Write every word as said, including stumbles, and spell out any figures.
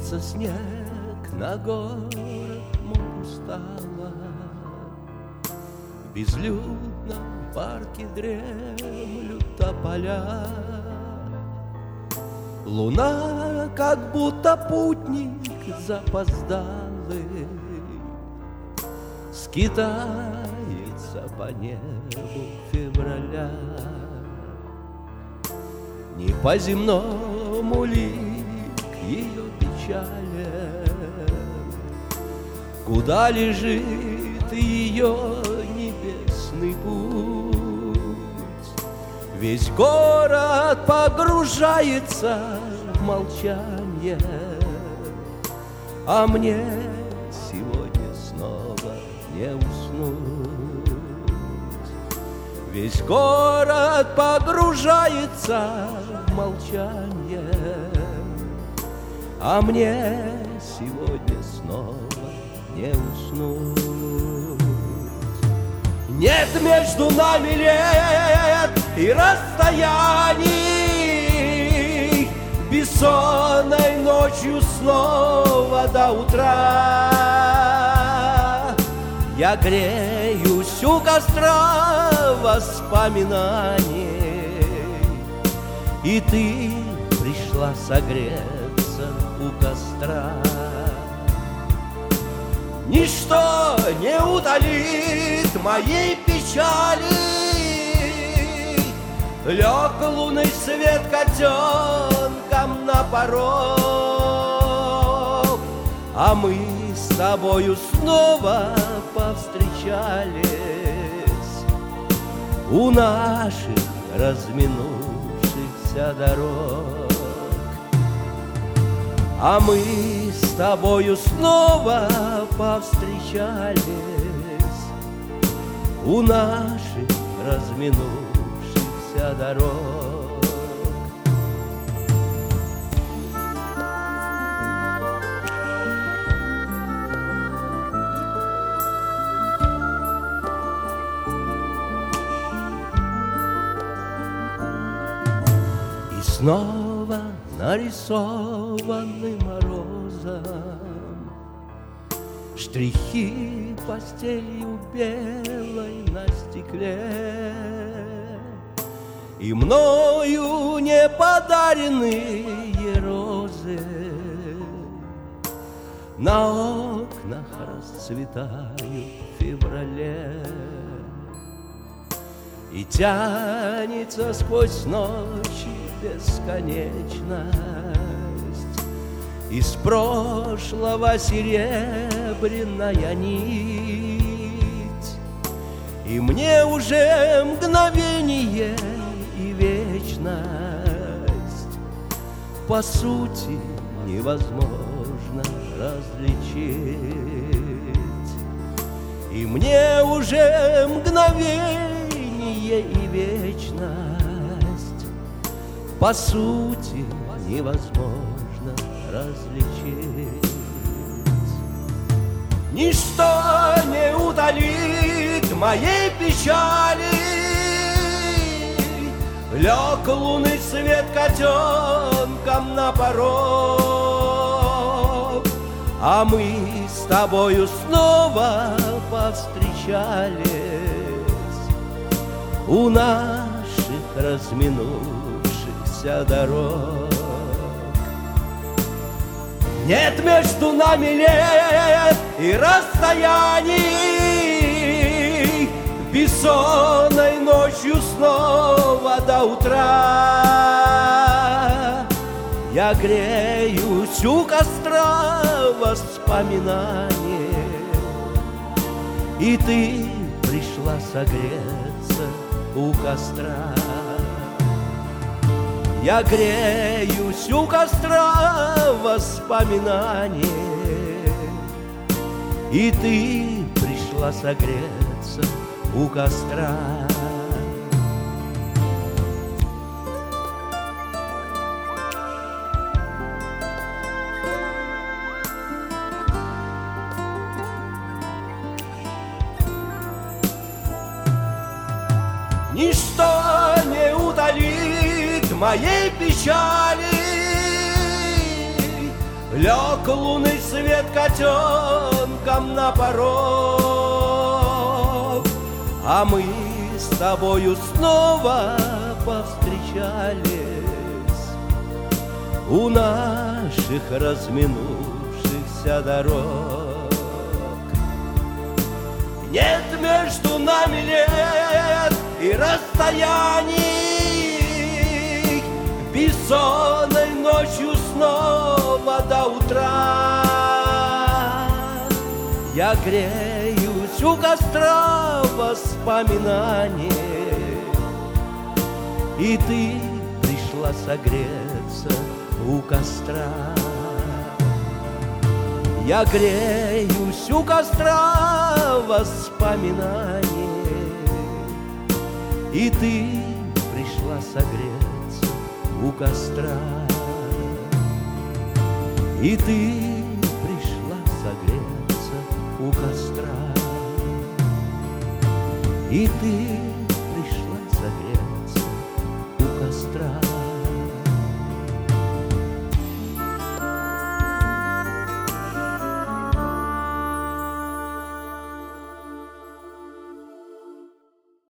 Ложится снег на город мой устало. В безлюдном парке дремлют тополя. Луна, как будто путник запоздалый, скитается по небу февраля. Не по-земному ли к ее печали, куда лежит ее небесный путь? Весь город погружается в молчание, а мне сегодня снова не уснуть. Весь город погружается в молчание, а мне сегодня снова не уснуть. Нет между нами лет и расстояний, бессонной ночью снова до утра. Я греюсь у костра воспоминаний, и ты пришла согреться у костра. Ничто не утолит моей печали. Лег лунный свет котенком на порог, а мы с тобою снова повстречались у наших разминувшихся дорог. А мы с тобою снова повстречались у наших разминувшихся дорог. И снова нарисованы морозом штрихи постелью белой на стекле, и мною не подаренные розы на окнах расцветают в феврале. И тянется сквозь ночи бесконечность из прошлого серебряная нить. И мне уже мгновение и вечность по сути невозможно различить. И мне уже мгновение и вечность по сути невозможно различить. Ничто не утолит моей печали. Лег лунный свет котенком на порог, а мы с тобою снова повстречались у наших разминувшихся дорог. Нет между нами лет и расстояний, бессонной ночью снова до утра. Я греюсь у костра воспоминаний, и ты пришла согреться у костра. Я греюсь у костра воспоминаний, и ты пришла согреться у костра. Ничто не утолит моей печали. Лег лунный свет котенком на порог, а мы с тобою снова повстречались у наших разминувшихся дорог. Нет между нами лет и расстояний, бессонной ночью снова до утра я греюсь у костра воспоминаний, и ты пришла согреться у костра. Я греюсь у костра воспоминаний, и ты пришла согреться у костра. И ты пришла согреться у костра. И ты